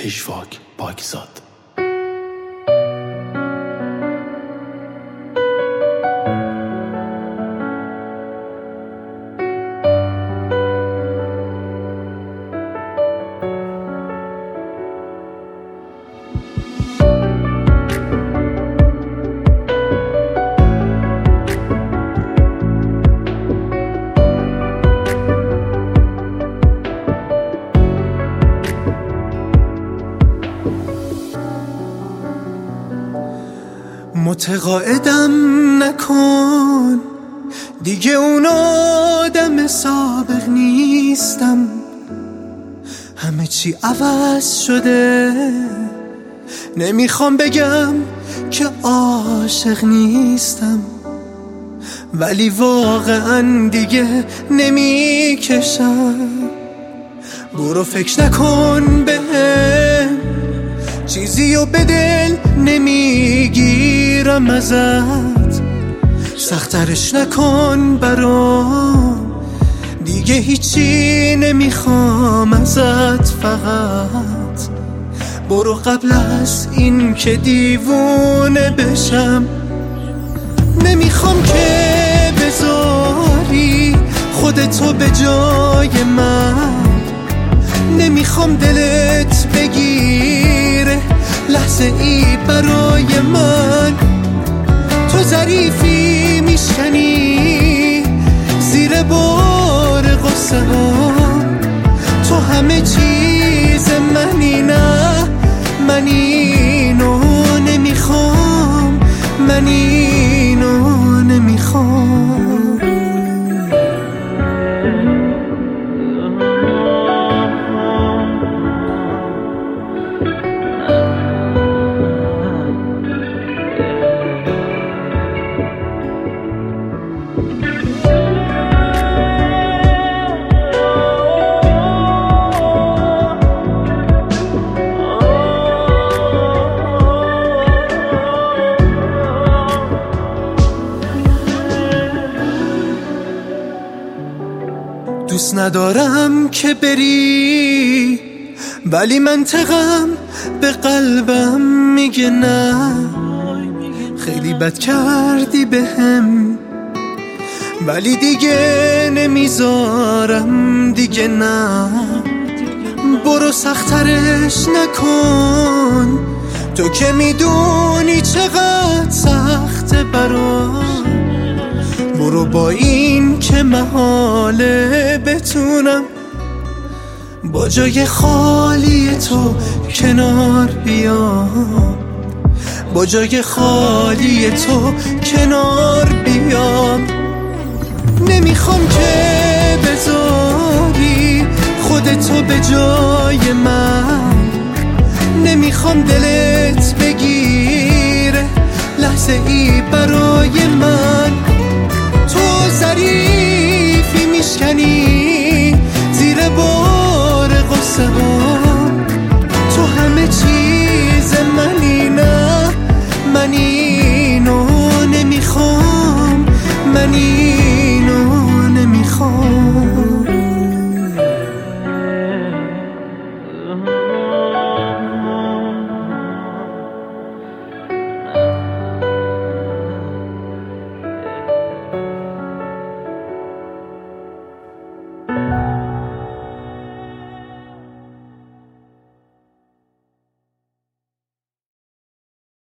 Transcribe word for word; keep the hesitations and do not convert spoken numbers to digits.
پژواک پاکزاد. متقاعدم نکن دیگه اون آدم سابق نیستم، همه چی عوض شده. نمیخوام بگم که عاشق نیستم، ولی واقعا دیگه نمیکشم. برو فکر نکن بهم، چیزی رو به دل نمیگیرم ازت. سخترش نکن برام، دیگه هیچی نمیخوام ازت. فقط برو قبل از این که دیوونه بشم. نمیخوام که بذاری خودتو به جای من، نمیخوام دلت بگیره لحظه ای برای من. تو ظریفی میشکنی زیر بار غصه هم، تو همه چیز منی. نه من اینو نمیخوام، من اینو نمیخوام. دوست ندارم که بری، ولی منطقم به قلبم میگه نه. خیلی بد کردی بهم، ولی دیگه نمیذارم دیگه. نه برو سخترش نکن، تو که میدونی چقدر سخته برام. برو با این که محاله بتونم با جای خالی تو کنار بیام، با جای خالی تو کنار بیام. نمیخوام که بذاری خودتو به جای من، نمیخوام دلت بگیره لحظه ای برای من. تو ظریفی میشکنی زیر بار غصه هم، تو همه چیز منی. نه من اینو نمیخوام، من اینو نمیخوام.